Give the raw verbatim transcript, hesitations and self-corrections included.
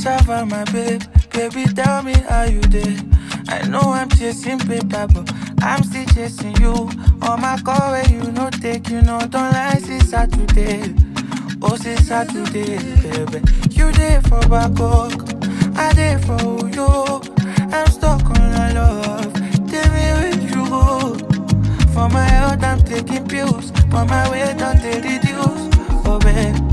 Sava, my babe. Baby, tell me how you did. I know I'm chasing paper, but I'm still chasing you. On my call where you no take, you know, don't lie, it's Saturday. Oh, it's Saturday, baby. You there for Bangkok, I there for you. I'm stuck on my love. Tell me where you go. For my health, I'm taking pills. For my weight, don't take reduce. Oh, babe.